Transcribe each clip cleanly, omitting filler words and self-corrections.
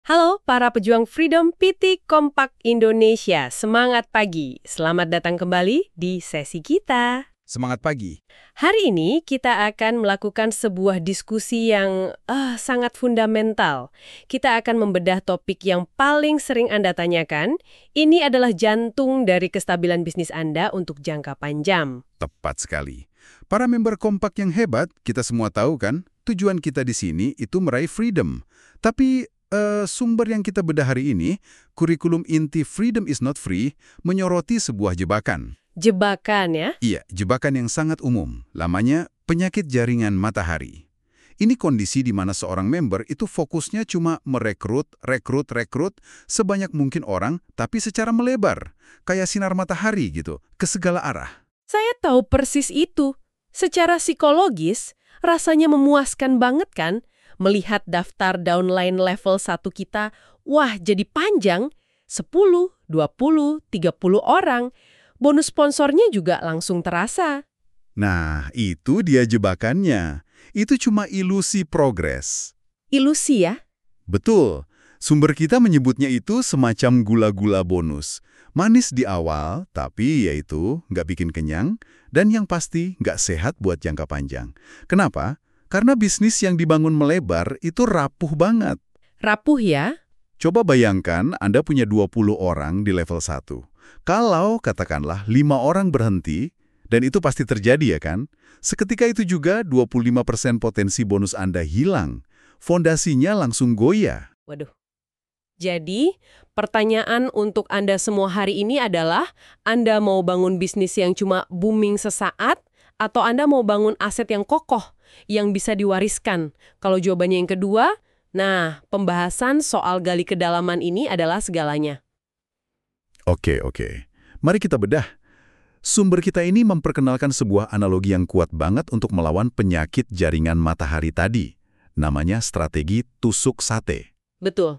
Halo para pejuang Freedom PT Kompak Indonesia, semangat pagi. Selamat datang kembali di sesi kita. Semangat pagi. Hari ini kita akan melakukan sebuah diskusi yang sangat fundamental. Kita akan membedah topik yang paling sering Anda tanyakan. Ini adalah jantung dari kestabilan bisnis Anda untuk jangka panjang. Tepat sekali. Para member Kompak yang hebat, kita semua tahu kan, tujuan kita di sini itu meraih freedom. Tapi sumber yang kita bedah hari ini, kurikulum inti Freedom is not free, menyoroti sebuah jebakan. Jebakan ya? Iya, jebakan yang sangat umum. Lamanya penyakit jaringan matahari. Ini kondisi di mana seorang member itu fokusnya cuma merekrut sebanyak mungkin orang, tapi secara melebar. Kayak sinar matahari gitu, ke segala arah. Saya tahu persis itu. Secara psikologis, rasanya memuaskan banget kan? Melihat daftar downline level 1 kita, wah jadi panjang, 10, 20, 30 orang. Bonus sponsornya juga langsung terasa. Nah, itu dia jebakannya. Itu cuma ilusi progres. Ilusi ya? Betul. Sumber kita menyebutnya itu semacam gula-gula bonus. Manis di awal, tapi yaitu nggak bikin kenyang, dan yang pasti nggak sehat buat jangka panjang. Kenapa? Karena bisnis yang dibangun melebar itu rapuh banget. Rapuh ya? Coba bayangkan Anda punya 20 orang di level 1. Kalau katakanlah 5 orang berhenti, dan itu pasti terjadi ya kan? Seketika itu juga 25% potensi bonus Anda hilang. Fondasinya langsung goyah. Waduh. Jadi, pertanyaan untuk Anda semua hari ini adalah, Anda mau bangun bisnis yang cuma booming sesaat, atau Anda mau bangun aset yang kokoh, yang bisa diwariskan? Kalau jawabannya yang kedua, nah, pembahasan soal gali kedalaman ini adalah segalanya. Oke. Mari kita bedah. Sumber kita ini memperkenalkan sebuah analogi yang kuat banget untuk melawan penyakit jaringan matahari tadi. Namanya strategi tusuk sate. Betul.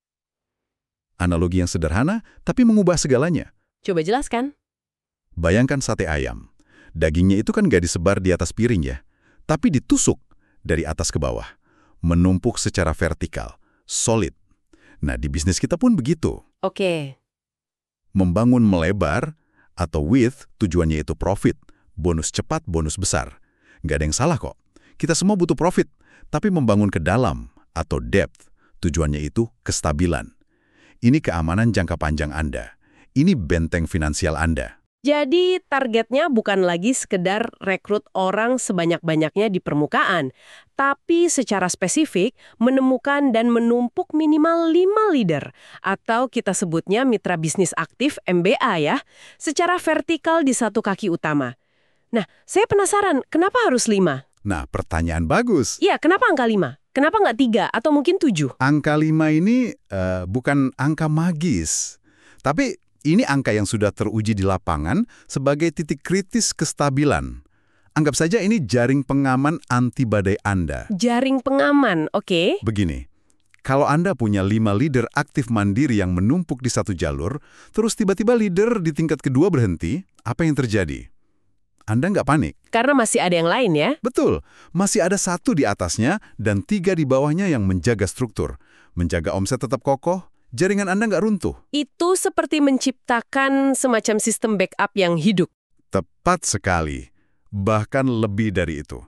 Analogi yang sederhana, tapi mengubah segalanya. Coba jelaskan. Bayangkan sate ayam. Dagingnya itu kan nggak disebar di atas piring ya, tapi ditusuk dari atas ke bawah. Menumpuk secara vertikal, solid. Nah, di bisnis kita pun begitu. Oke. Membangun melebar, atau width, tujuannya itu profit. Bonus cepat, bonus besar. Nggak ada yang salah kok. Kita semua butuh profit, tapi membangun ke dalam, atau depth, tujuannya itu kestabilan. Ini keamanan jangka panjang Anda. Ini benteng finansial Anda. Jadi targetnya bukan lagi sekedar rekrut orang sebanyak-banyaknya di permukaan, tapi secara spesifik menemukan dan menumpuk minimal 5 leader, atau kita sebutnya mitra bisnis aktif MBA ya, secara vertikal di satu kaki utama. Nah, saya penasaran, kenapa harus 5? Nah, pertanyaan bagus. Iya, kenapa angka 5? Kenapa nggak 3 atau mungkin 7? Angka 5 ini bukan angka magis, tapi ini angka yang sudah teruji di lapangan sebagai titik kritis kestabilan. Anggap saja ini jaring pengaman anti badai Anda. Jaring pengaman, oke. Begini, kalau Anda punya 5 leader aktif mandiri yang menumpuk di satu jalur, terus tiba-tiba leader di tingkat kedua berhenti, apa yang terjadi? Anda nggak panik. Karena masih ada yang lain ya? Betul, masih ada 1 di atasnya dan 3 di bawahnya yang menjaga struktur. Menjaga omset tetap kokoh, jaringan Anda nggak runtuh. Itu seperti menciptakan semacam sistem backup yang hidup. Tepat sekali. Bahkan lebih dari itu.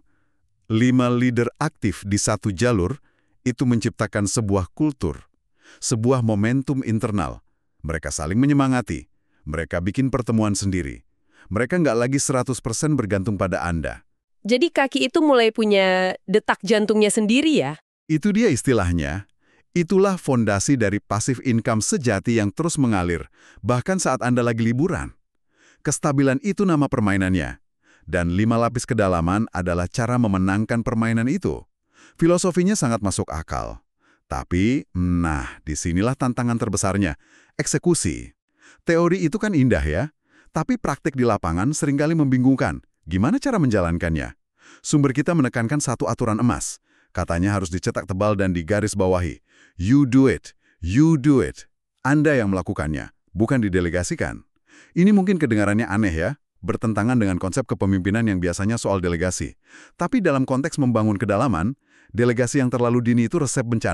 5 leader aktif di satu jalur itu menciptakan sebuah kultur, sebuah momentum internal. Mereka saling menyemangati. Mereka bikin pertemuan sendiri. Mereka nggak lagi 100% bergantung pada Anda. Jadi kaki itu mulai punya detak jantungnya sendiri ya? Itu dia istilahnya. Itulah fondasi dari passive income sejati yang terus mengalir, bahkan saat Anda lagi liburan. Kestabilan itu nama permainannya. Dan 5 lapis kedalaman adalah cara memenangkan permainan itu. Filosofinya sangat masuk akal. Tapi, disinilah tantangan terbesarnya, eksekusi. Teori itu kan indah ya, tapi praktik di lapangan seringkali membingungkan. Gimana cara menjalankannya? Sumber kita menekankan satu aturan emas. Katanya harus dicetak tebal dan digaris bawahi. You do it. You do it. Anda yang melakukannya, bukan didelegasikan. Ini mungkin kedengarannya aneh ya, bertentangan dengan konsep kepemimpinan yang biasanya soal delegasi. Tapi dalam konteks membangun kedalaman, delegasi yang terlalu dini itu resep bencana.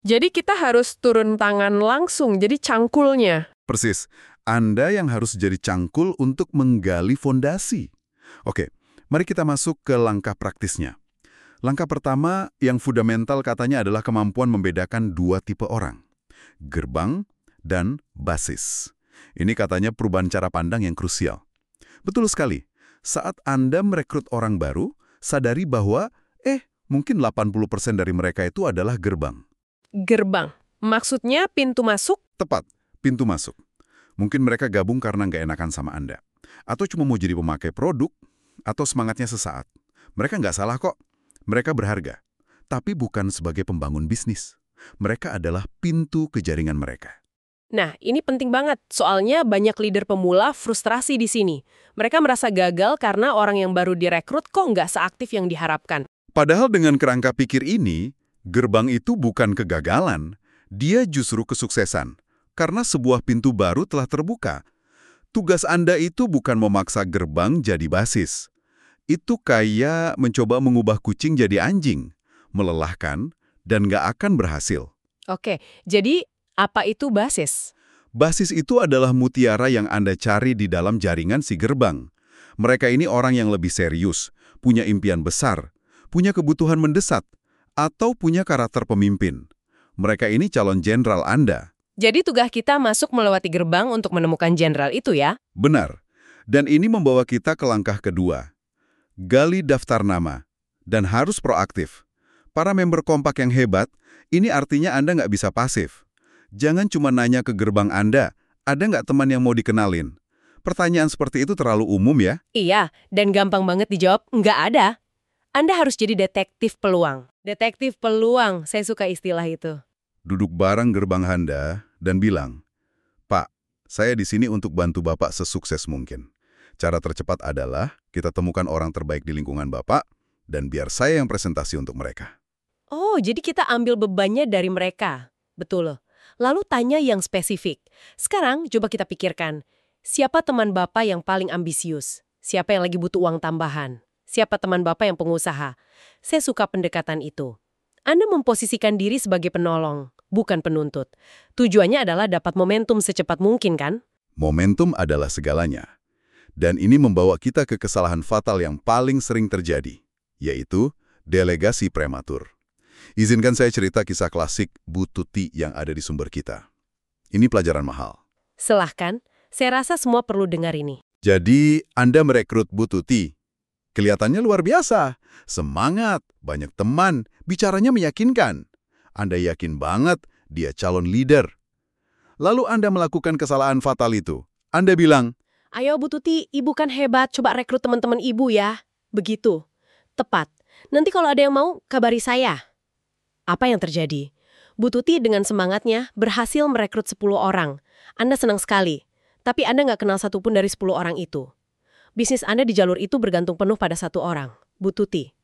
Jadi kita harus turun tangan langsung, jadi cangkulnya. Persis, Anda yang harus jadi cangkul untuk menggali fondasi. Oke, mari kita masuk ke langkah praktisnya. Langkah pertama yang fundamental katanya adalah kemampuan membedakan dua tipe orang. Gerbang dan basis. Ini katanya perubahan cara pandang yang krusial. Betul sekali. Saat Anda merekrut orang baru, sadari bahwa, mungkin 80% dari mereka itu adalah gerbang. Gerbang. Maksudnya pintu masuk? Tepat, pintu masuk. Mungkin mereka gabung karena nggak enakan sama Anda. Atau cuma mau jadi pemakai produk, atau semangatnya sesaat. Mereka nggak salah kok. Mereka berharga. Tapi bukan sebagai pembangun bisnis. Mereka adalah pintu ke jaringan mereka. Nah, ini penting banget. Soalnya banyak leader pemula frustrasi di sini. Mereka merasa gagal karena orang yang baru direkrut kok nggak seaktif yang diharapkan. Padahal dengan kerangka pikir ini, gerbang itu bukan kegagalan. Dia justru kesuksesan. Karena sebuah pintu baru telah terbuka. Tugas Anda itu bukan memaksa gerbang jadi basis. Itu kayak mencoba mengubah kucing jadi anjing. Melelahkan dan nggak akan berhasil. Oke, jadi apa itu basis? Basis itu adalah mutiara yang Anda cari di dalam jaringan si gerbang. Mereka ini orang yang lebih serius, punya impian besar, punya kebutuhan mendesak, atau punya karakter pemimpin. Mereka ini calon jenderal Anda. Jadi tugas kita masuk melewati gerbang untuk menemukan jenderal itu ya? Benar. Dan ini membawa kita ke langkah kedua. Gali daftar nama. Dan harus proaktif. Para member kompak yang hebat, ini artinya Anda nggak bisa pasif. Jangan cuma nanya ke gerbang Anda, ada nggak teman yang mau dikenalin? Pertanyaan seperti itu terlalu umum ya? Iya, dan gampang banget dijawab, nggak ada. Anda harus jadi detektif peluang. Detektif peluang, saya suka istilah itu. Duduk bareng gerbang Anda dan bilang, "Pak, saya di sini untuk bantu Bapak sesukses mungkin. Cara tercepat adalah kita temukan orang terbaik di lingkungan Bapak, dan biar saya yang presentasi untuk mereka." Oh, jadi kita ambil bebannya dari mereka. Betul. Lalu tanya yang spesifik. Sekarang coba kita pikirkan, siapa teman Bapak yang paling ambisius? Siapa yang lagi butuh uang tambahan? Siapa teman Bapak yang pengusaha? Saya suka pendekatan itu. Anda memposisikan diri sebagai penolong, bukan penuntut. Tujuannya adalah dapat momentum secepat mungkin, kan? Momentum adalah segalanya. Dan ini membawa kita ke kesalahan fatal yang paling sering terjadi, yaitu delegasi prematur. Izinkan saya cerita kisah klasik Bu Tuti yang ada di sumber kita. Ini pelajaran mahal. Silahkan, saya rasa semua perlu dengar ini. Jadi, Anda merekrut Bu Tuti. Kelihatannya luar biasa. Semangat, banyak teman, bicaranya meyakinkan. Anda yakin banget dia calon leader. Lalu Anda melakukan kesalahan fatal itu. Anda bilang, Ayo Bu Tuti, Ibu kan hebat, coba rekrut teman-teman Ibu ya. Begitu. Tepat. Nanti kalau ada yang mau, kabari saya. Apa yang terjadi? Bu Tuti dengan semangatnya berhasil merekrut 10 orang. Anda senang sekali. Tapi Anda nggak kenal satupun dari 10 orang itu. Bisnis Anda di jalur itu bergantung penuh pada satu orang, Bu Tuti.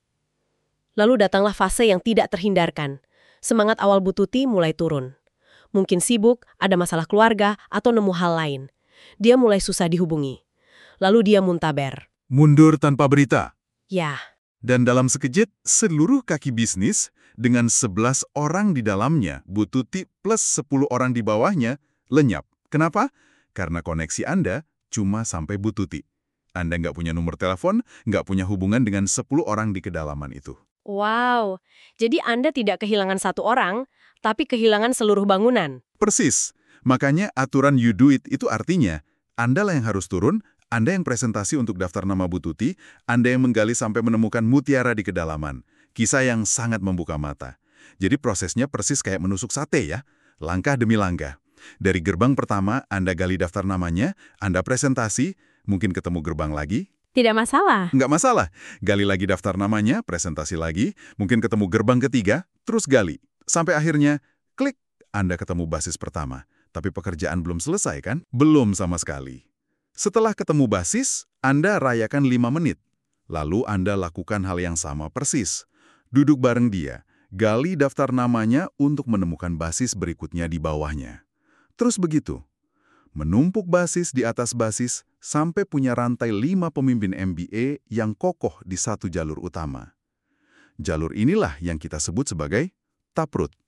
Lalu datanglah fase yang tidak terhindarkan. Semangat awal Bu Tuti mulai turun. Mungkin sibuk, ada masalah keluarga, atau nemu hal lain. Dia mulai susah dihubungi. Lalu dia muntaber. mundur tanpa berita. Ya, Dan dalam sekejap, seluruh kaki bisnis dengan 11 orang di dalamnya, Bu Tuti plus 10 orang di bawahnya, lenyap. Kenapa? Karena koneksi Anda cuma sampai Bu Tuti. Anda nggak punya nomor telepon, nggak punya hubungan dengan 10 orang di kedalaman itu. wow. Jadi Anda tidak kehilangan satu orang, tapi kehilangan seluruh bangunan. Persis. Makanya aturan you do it itu artinya, Anda lah yang harus turun, Anda yang presentasi untuk daftar nama Bu Tuti, Anda yang menggali sampai menemukan mutiara di kedalaman. Kisah yang sangat membuka mata. Jadi prosesnya persis kayak menusuk sate ya, langkah demi langkah. Dari gerbang pertama, Anda gali daftar namanya, Anda presentasi, mungkin ketemu gerbang lagi. Tidak masalah. Nggak masalah, gali lagi daftar namanya, presentasi lagi, mungkin ketemu gerbang ketiga, terus gali. Sampai akhirnya, klik, Anda ketemu basis pertama. Tapi pekerjaan belum selesai kan? Belum sama sekali. Setelah ketemu basis, Anda rayakan 5 menit. Lalu Anda lakukan hal yang sama persis. Duduk bareng dia, gali daftar namanya untuk menemukan basis berikutnya di bawahnya. Terus begitu. Menumpuk basis di atas basis sampai punya rantai 5 pemimpin MBA yang kokoh di satu jalur utama. Jalur inilah yang kita sebut sebagai taprut.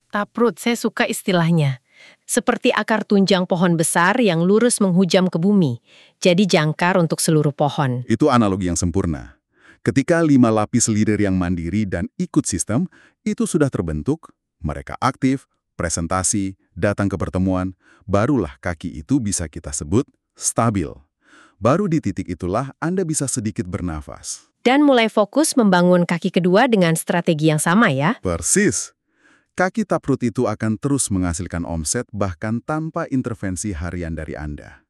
Taproot, saya suka istilahnya. Seperti akar tunjang pohon besar yang lurus menghujam ke bumi. Jadi jangkar untuk seluruh pohon. Itu analogi yang sempurna. Ketika 5 lapis leader yang mandiri dan ikut sistem, itu sudah terbentuk, mereka aktif, presentasi, datang ke pertemuan, barulah kaki itu bisa kita sebut stabil. Baru di titik itulah Anda bisa sedikit bernafas. Dan mulai fokus membangun kaki kedua dengan strategi yang sama ya. Persis. Kaki Taproot itu akan terus menghasilkan omset bahkan tanpa intervensi harian dari Anda.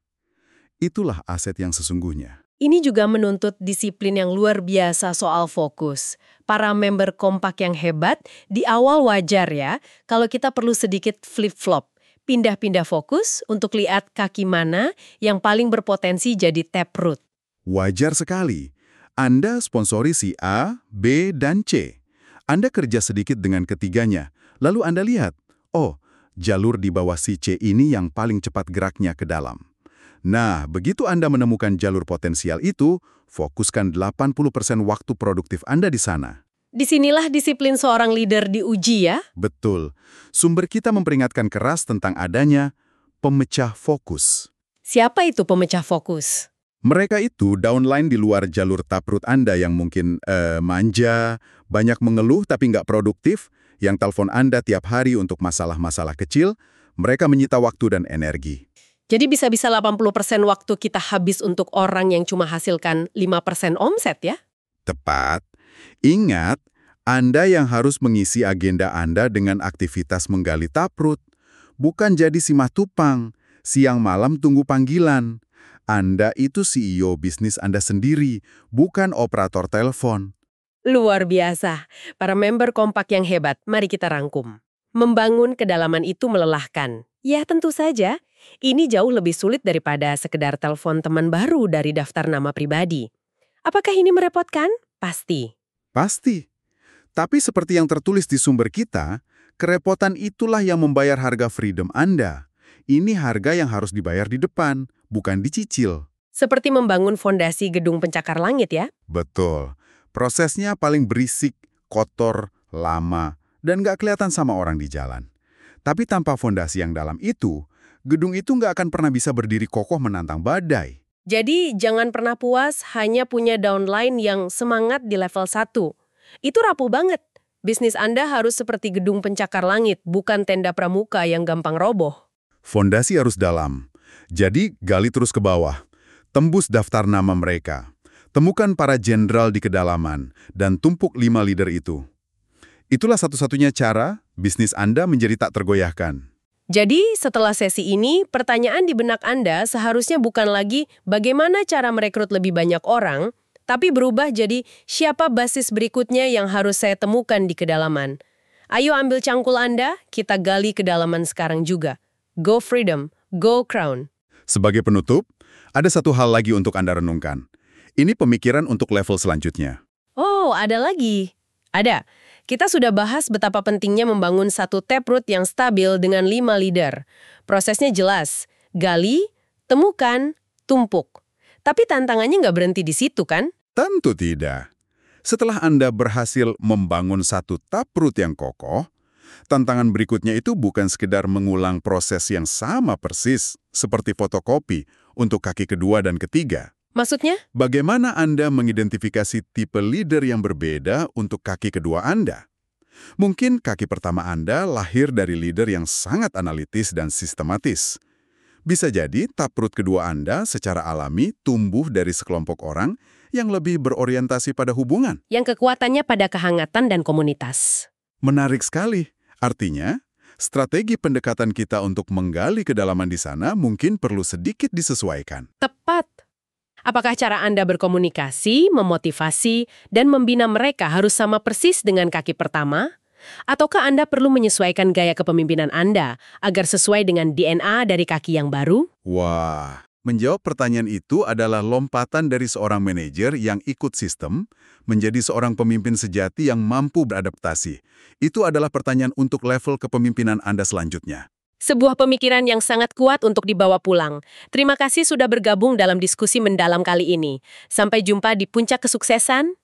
Itulah aset yang sesungguhnya. Ini juga menuntut disiplin yang luar biasa soal fokus. Para member kompak yang hebat, di awal wajar ya, kalau kita perlu sedikit flip-flop. Pindah-pindah fokus untuk lihat kaki mana yang paling berpotensi jadi taproot. Wajar sekali. Anda sponsori si A, B, dan C. Anda kerja sedikit dengan ketiganya, lalu Anda lihat, oh, jalur di bawah si C ini yang paling cepat geraknya ke dalam. Nah, begitu Anda menemukan jalur potensial itu, fokuskan 80% waktu produktif Anda di sana. Disinilah disiplin seorang leader diuji ya. Betul. Sumber kita memperingatkan keras tentang adanya pemecah fokus. Siapa itu pemecah fokus? Mereka itu downline di luar jalur Taproot Anda yang mungkin manja, banyak mengeluh tapi nggak produktif, yang telepon Anda tiap hari untuk masalah-masalah kecil, mereka menyita waktu dan energi. Jadi bisa-bisa 80% waktu kita habis untuk orang yang cuma hasilkan 5% omset ya? Tepat. Ingat, Anda yang harus mengisi agenda Anda dengan aktivitas menggali Taproot. Bukan jadi si matupang, siang malam tunggu panggilan. Anda itu CEO bisnis Anda sendiri, bukan operator telepon. Luar biasa. Para member kompak yang hebat, mari kita rangkum. Membangun kedalaman itu melelahkan. Ya tentu saja, ini jauh lebih sulit daripada sekedar telepon teman baru dari daftar nama pribadi. Apakah ini merepotkan? Pasti. Pasti. Tapi seperti yang tertulis di sumber kita, kerepotan itulah yang membayar harga freedom Anda. Ini harga yang harus dibayar di depan, bukan dicicil. Seperti membangun fondasi gedung pencakar langit ya? Betul. Prosesnya paling berisik, kotor, lama, dan nggak kelihatan sama orang di jalan. Tapi tanpa fondasi yang dalam itu, gedung itu nggak akan pernah bisa berdiri kokoh menantang badai. Jadi jangan pernah puas hanya punya downline yang semangat di level 1. Itu rapuh banget. Bisnis Anda harus seperti gedung pencakar langit, bukan tenda pramuka yang gampang roboh. Fondasi harus dalam. Jadi gali terus ke bawah. Tembus daftar nama mereka. Temukan para jenderal di kedalaman dan tumpuk 5 leader itu. Itulah satu-satunya cara bisnis Anda menjadi tak tergoyahkan. Jadi, setelah sesi ini, pertanyaan di benak Anda seharusnya bukan lagi bagaimana cara merekrut lebih banyak orang, tapi berubah jadi siapa basis berikutnya yang harus saya temukan di kedalaman. Ayo ambil cangkul Anda, kita gali kedalaman sekarang juga. Go Freedom, Go Crown. Sebagai penutup, ada satu hal lagi untuk Anda renungkan. Ini pemikiran untuk level selanjutnya. Oh, ada lagi. Ada. Kita sudah bahas betapa pentingnya membangun satu taproot yang stabil dengan 5 leader. Prosesnya jelas. Gali, temukan, tumpuk. Tapi tantangannya nggak berhenti di situ kan? Tentu tidak. Setelah Anda berhasil membangun satu taproot yang kokoh, tantangan berikutnya itu bukan sekedar mengulang proses yang sama persis seperti fotokopi untuk kaki kedua dan ketiga. Maksudnya? Bagaimana Anda mengidentifikasi tipe leader yang berbeda untuk kaki kedua Anda? Mungkin kaki pertama Anda lahir dari leader yang sangat analitis dan sistematis. Bisa jadi taproot kedua Anda secara alami tumbuh dari sekelompok orang yang lebih berorientasi pada hubungan. Yang kekuatannya pada kehangatan dan komunitas. Menarik sekali. Artinya, strategi pendekatan kita untuk menggali kedalaman di sana mungkin perlu sedikit disesuaikan. Tepat. Apakah cara Anda berkomunikasi, memotivasi, dan membina mereka harus sama persis dengan kaki pertama? Ataukah Anda perlu menyesuaikan gaya kepemimpinan Anda agar sesuai dengan DNA dari kaki yang baru? Wah, menjawab pertanyaan itu adalah lompatan dari seorang manajer yang ikut sistem menjadi seorang pemimpin sejati yang mampu beradaptasi. Itu adalah pertanyaan untuk level kepemimpinan Anda selanjutnya. Sebuah pemikiran yang sangat kuat untuk dibawa pulang. Terima kasih sudah bergabung dalam diskusi mendalam kali ini. Sampai jumpa di puncak kesuksesan.